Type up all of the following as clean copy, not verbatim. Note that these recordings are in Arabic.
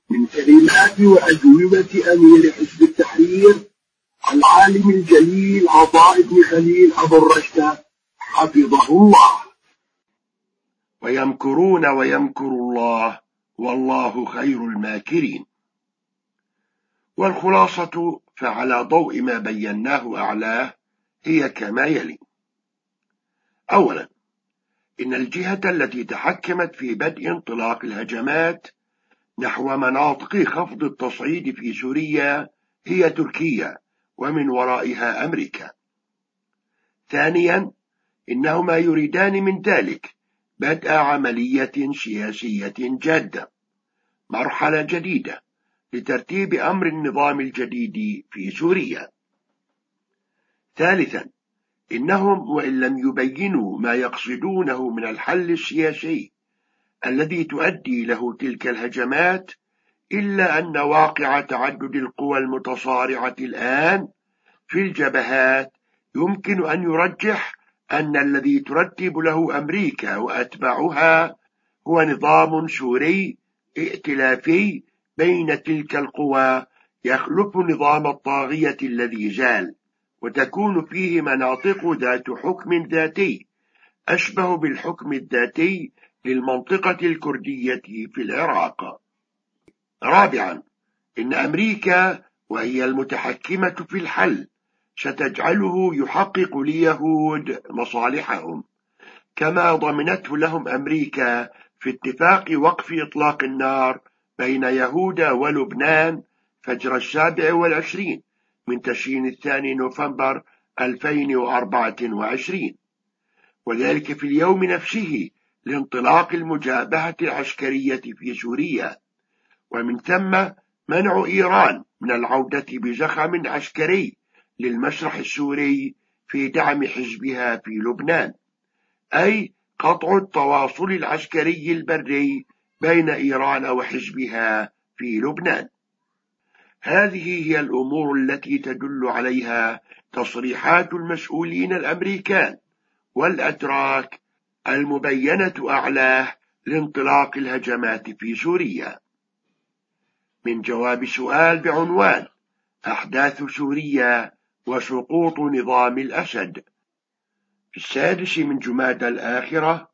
من كلمات وأجوبة أمير حزب التحرير العالم الجليل عطاء بن خليل أبو الرشد حفظه الله. ويمكرون ويمكر الله والله خير الماكرين. والخلاصة فعلى ضوء ما بيناه أعلاه هي كما يلي: أولا، إن الجهة التي تحكمت في بدء انطلاق الهجمات نحو مناطق خفض التصعيد في سوريا هي تركيا، ومن ورائها أمريكا. ثانيا، إنهما يريدان من ذلك بدء عملية سياسية جادة، مرحلة جديدة لترتيب أمر النظام الجديد في سوريا. ثالثا، إنهم وإن لم يبينوا ما يقصدونه من الحل السياسي الذي تؤدي له تلك الهجمات، إلا أن واقع تعدد القوى المتصارعة الآن في الجبهات يمكن أن يرجح أن الذي ترتب له أمريكا وأتباعها هو نظام سوري ائتلافي بين تلك القوى يخلف نظام الطاغية الذي زال، وتكون فيه مناطق ذات حكم ذاتي أشبه بالحكم الذاتي للمنطقة الكردية في العراق. رابعا، إن أمريكا وهي المتحكمة في الحل ستجعله يحقق ليهود مصالحهم، كما ضمنته لهم أمريكا في اتفاق وقف إطلاق النار بين يهودا ولبنان فجر 27 من تشرين 2 نوفمبر 2024، وذلك في اليوم نفسه لانطلاق المجابهة العسكرية في سوريا، ومن ثم منع إيران من العودة بزخم عسكري للمسرح السوري في دعم حزبها في لبنان، أي قطع التواصل العسكري البري بين إيران وحزبها في لبنان. هذه هي الأمور التي تدل عليها تصريحات المسؤولين الأمريكان والأتراك المبينة أعلاه لانطلاق الهجمات في سوريا. من جواب سؤال بعنوان أحداث سوريا وسقوط نظام الأسد في 6 من جمادى الآخرة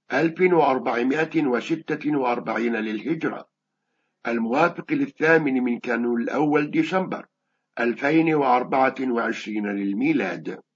1446 للهجرة، الموافق 8 من كانون الأول ديسمبر 2024 للميلاد.